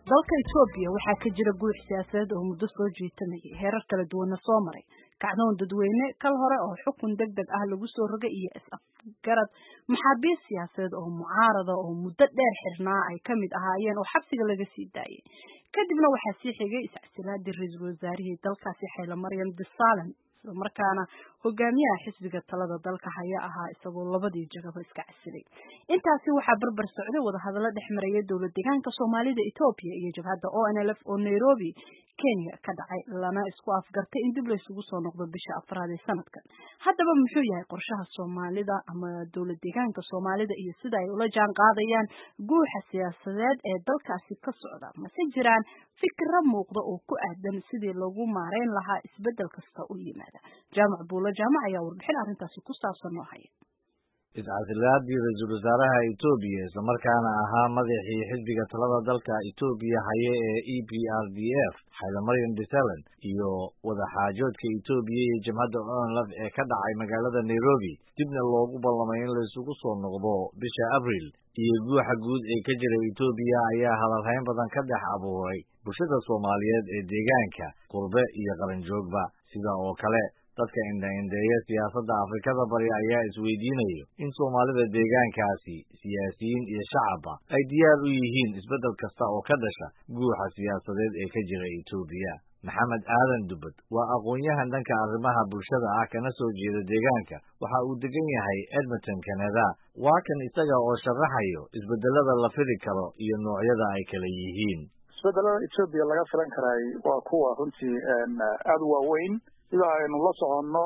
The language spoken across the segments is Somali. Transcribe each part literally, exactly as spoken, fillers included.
dalka Itoobiya waxaa ka jira guux siyaasadeed oo muddo soo jiitamay heerar kala duwan soo maray kacdoon dadweyne kal hore oo xukun degdeg ah lagu soo rogay iyo isafgarad maxaabiis siyaasadeed oo mucaarada oo muddo dheer xirnaa ay kamid ahaayeen oo xabsiga laga sii daayay kadibna waxaa sii xigay iscasilaadii ra'iisul wasaarihii dalkaasi Xayla Maryam Desalegn markaana hogaamiyaha xisbiga talada dalka haya ahaa isagoo labadii jagaba iska casilay intaasi waxaa barbar socday wada hadallo dhexmaraya dawlad deegaanka Soomaalida Itoobiya iyo jabhadda O N L F oo Nairobi Kenya ka dhacay lana isku afgartay in dib la isugu soo noqdo bisha afraad ee sanadkan haddaba muxuu yahay qorshaha Soomaalida ama dawlad deegaanka Soomaalida iyo sida ay ula jaan qaadayaan guuxa siyaasadeed ee dalkaasi ka socda ma si jiraan fikra muuqda oo ku aadan sidii lagu maareyn lahaa isbedel kasta u yimaada jaamac buulo jaamac ayaa warbixin arrintaasi ku saabsan noo haya iscasilaadii ra'iisul wasaaraha Itoobiya isla markaana ahaa madaxii xisbiga talada dalka Itoobiya haye ee E P R D F Xayla Maryam Desalegn iyo wada xaajoodka Itoobiya iyo jabhadda O N L F ee ka dhacay magaalada Nairobi dibna loogu ballamay in la isugu soo noqdo bisha Abriil iyo guuxa guud ee ka jira Itoobiya ayaa hadalhayn badan ka dhex abuuray bulshada Soomaaliyeed ee deegaanka qurbe iyo qaran joogba sida oo kale dadka indha-indheeya siyaasadda Afrikada Bari ayaa isweydiinaya in Soomaalida deegaankaasi siyaasiyiin iyo shacabba ay diyaar u yihiin isbedel kasta oo ka dhasha guuxa siyaasadeed ee ka jira Itoobiya. Maxamed Aadan Dubad waa aqoon-yahan dhanka arrimaha bulshada ah kana soo jeeda deegaanka waxa uu degan yahay Edmonton, Canada. Waa kan isaga oo sharaxayo isbedelada la fili karo iyo noocyada ay kala yihiin. Isbedelada Itoobiya laga filan karay waa kuwa runtii aad u waaweyn sida aynu la soconno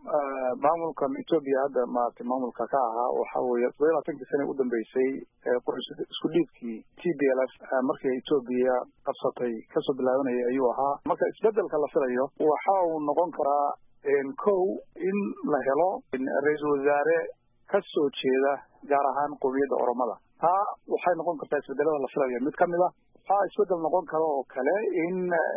maamulka Itoobiya hadda maartay maamulka ka ahaa waxa weeye labaatankii sano u dambeysay isku dhiibkii T B L F markii Itoobiya qabsatay ka soo bilaabanayay ayuu ahaa marka isbedelka la filayo waxa uu noqon karaa in kow in la helo ra'iisul wasaare ka soo jeeda gaar ahaan qowmiyadda Oromada ha waxay noqon kartaa isbedelada la filayo mid kamid ah waxaa isbedel noqon kara oo kale in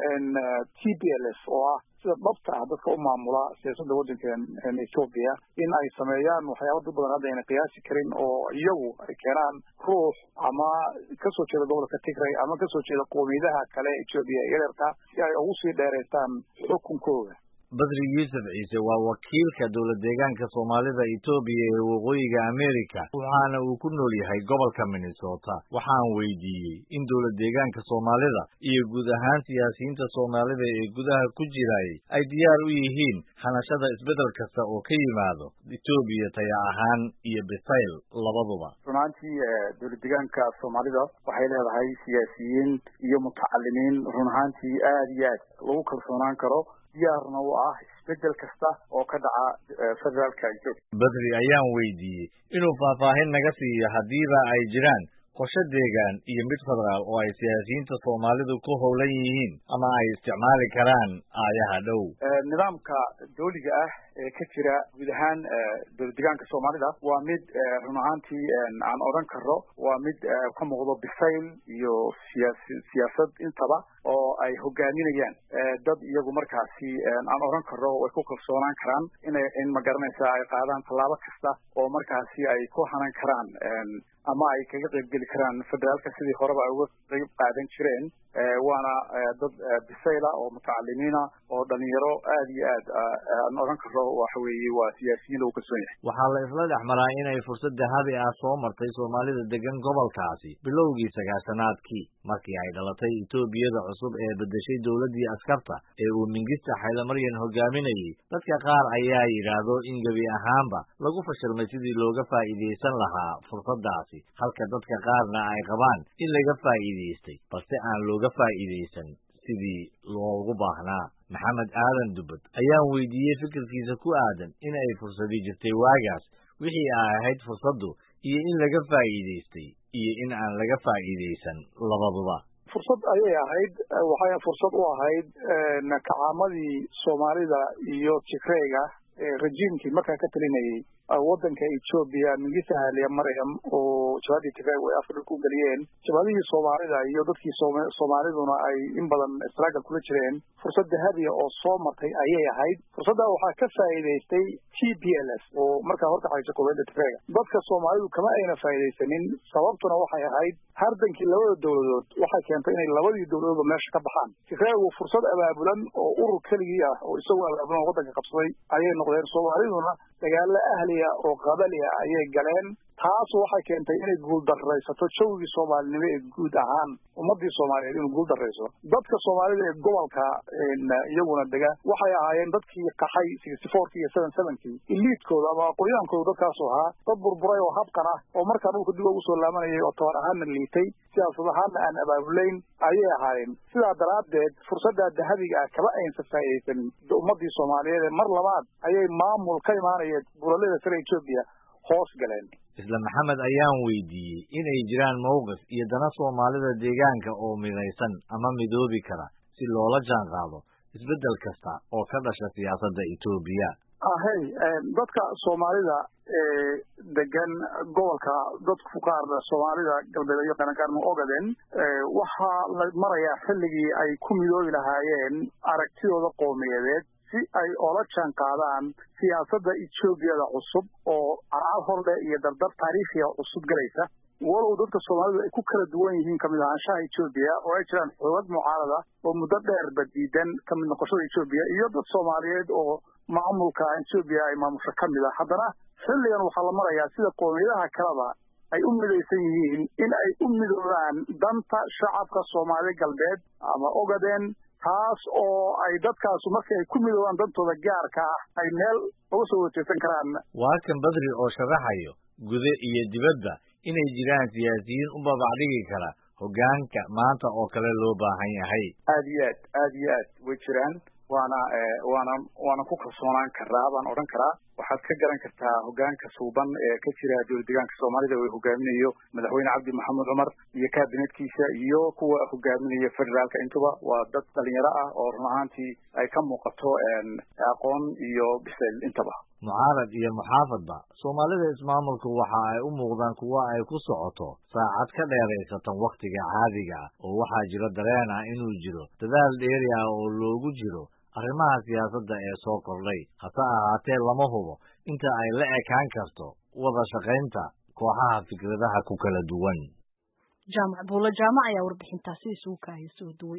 T B L F oo ah sida dhabta ah dadka u maamula siyaasadda waddanka Itoobiya in ay sameeyaan waxyaabo dad badan hadda ayna qiyaasi karin oo iyagu ay keenaan ruux ama ka soo jeeda gobolka Tigray ama ka soo jeeda qowmiyadaha kale Itoobiya yararka si ay ugu sii dheereystaan xukunkooda. Badri Yuusuf Ciise waa wakiilka dawlad deegaanka Soomaalida Itoobiya ee waqooyiga Amerika waxaana uu ku nool yahay gobolka Minnesota. Waxaan weydiiyey in dawlad deegaanka Soomaalida iyo guud ahaan siyaasiyiinta Soomaalida ee gudaha ku jiray ay diyaar u yihiin hanashada isbedel kasta oo ka yimaado Itoobiya taya ahaan iyo bisayl labaduba. Runtii dawlad deegaanka Soomaalida waxay leedahay siyaasiyiin iyo mutacallimiin run ahaantii aad iyo aad lagu kalsoonaan karo diyaarna u ah isbedel kasta oo ka dhaca federaalka Itoobiya. Badri ayaan weydiiyey inuu faahfaahin naga siiyo hadiiba ay jiraan qorshe deegaan iyo mid federaal oo ay siyaasiyiinta Soomaalidu ku howlan yihiin ama ay isticmaali karaan aayaha dhow. Nidaamka dawliga ah ee ka jira guud ahaan dawlad deegaanka Soomaalida waa mid run ahaantii aan oran karo waa mid ka muuqdo bisayl iyo siyaasad intaba oo ay hogaaminayaan dad iyagu markaasi aan oran karo way ku kalsoonaan karaan inay in ma garanaysaa ay qaadaan tallaabo kasta oo markaasi ay ku hanan karaan ama ay kaga qayb geli karaan federaalka sidii horeba ay uga qayb qaadan jireen waana dad bisayla oo mutacallimiina oo dhalinyaro aad iyo aad aan oran karo waxa weeye waa siyaasiyiin lagu kalsoon yahay. Waxaa la isla dhex maraa inay fursad dahabi ah soo martay Soomaalida degan gobolkaasi bilowgii sagaashanaadkii markii ay dhalatay Itoobiyada cusub ee bedeshay dawladdii askarta ee uu Mingista Xayla Maryam hogaaminayay. Dadka qaar ayaa yiraahdo in gabi ahaanba lagu fashilmay sidii looga faa'iideysan lahaa fursaddaasi halka dadka qaarna ay qabaan in laga faa'iideystay balse aan looga faa'iideysan sidii loogu baahnaa. Maxamed Aadan Dubad ayaan weydiiyey fikirkiisa ku aadan in ay fursadi jirtay waagaas wixii ay ahayd fursaddu iyo in laga faa'iideystay iyo in aan laga faa'iideysan labaduba. Fursad ayay ahayd waxay fursad u ahayd kacaamadii Soomaalida iyo Tigrayga ee rejiimkii markaa ka talinayay waddanka Ethiopia Mingisa Haile Mariam oo jabadii Tigray way afar ku galiyeen jabadii Soomaalida iyo dadkii Soomaaliduna ay in badan struggle kula jireen fursad dahabiya oo soo martay ayay ahayd fursadda waxaa ka faa'iideystay T P L F oo markaa horta ay shaqooyinka Tigray dadka Soomaalidu kama ayna faa'iideysanin sababtuna waxay ahayd hardankii labada dawladood waxay keentay inay labadii dawladood meesha ka baxaan Tigray uu fursad abaabulan oo urur kaliya ah oo isagoo abaabulan waddanka qabsaday ayay noqdeen Soomaaliduna dagaal ahliya oo qabaliya ayay galeen taas waxay keentay inay guul darreysato showgii Soomaalnimo ee guud ahaan ummadii Soomaaliyeed inuu guul darreyso dadka Soomaalida ee gobolka iyaguna daga waxay ahaayeen dadkii qaxay sixty-four iyo seventy-seven elite-kooda ama qoyaankooda dadkaas ahaa dad burburay oo habqan ah oo markaa dhulka dib ugu soo laamanayay oo tabar ahaan liitay siyaasad ahaan aan abaabulayn ayay ahaayeen sidaa daraadeed fursadda dahabiga ah kaba aysan faa'iideysan ummadii Soomaaliyeed mar labaad ayay maamul ka imaanayeen bulalada sare Ethiopia hoos galeen isla maxamed ayaan weydiiyey inay jiraan mowqif iyo dana Soomaalida deegaanka oo midaysan ama midoobi kara si loola jaan qaado isbedel kasta oo ka dhasha siyaasadda Ethiopia ahay dadka Soomaalida ee degan gobolka dadku qaar Soomaalida galbeed iyo qarankaan ma ogaadeen waxa la marayaa xilligii ay ku midoobi lahaayeen aragtidooda qowmiyadeed si ay ola jaan qaadaan siyaasadda Ethiopia cusub oo araal horde iyo dardar taariikhiga cusub galaysa walow dadka Soomaalida ay ku kala duwan yihiin kamid ahaanshaha Ethiopia oo ay jiraan xoogag mucaarada oo muddo dheer badiidan kamid noqoshada Ethiopia iyo dad Soomaaliyeed oo maamulka Ethiopia ay maamusho kamid ah haddana xilligan waxaa la marayaa sida qowmiyadaha kaleba ay u midaysan yihiin in ay u midoobaan danta shacabka Soomaali galbeed ama ogaadeen taas oo ay dadkaas markay ku midoobaan dantooda gaarka ah ay meel uga soo wajeesan karaan waa kan Badri oo sharaxayo gude iyo dibadda inay jiraan siyaasiyiin u babacdhigi kara hoggaanka maanta oo kale loo baahan yahay aad iyo aad aad iyo aad way jiraan waana waana waana ku kalsoonaan karaa baan odhan karaa waxaad ka garan kartaa hoggaanka suuban ee ka jira dowladdeegaanka Soomaalida oo hogaaminayo madaxweyne Cabdi Maxamed Cumar iyo kabinetkiisa iyo kuwa hogaaminaya federaalka intuba waa dad dhalinyaro ah oo run ahaantii ay ka muuqato aqoon iyo bisayl intaba mucaarad iyo muxaafadba Soomaalida ismaamulku waxa ay u muuqdaan kuwa ay ku socoto saacad ka dheeraysatan waqtiga caadiga oo waxa jira dareen ah inuu jiro dadaal dheeri ah oo loogu jiro arrimaha siyaasadda ee soo kordhay hase ahaatee lama hubo inta ay la ekaan karto wada shaqaynta kooxaha fikradaha ku kala duwan jaamac buulo jaamac ayaa warbixintaasi isugu kaayay soo duway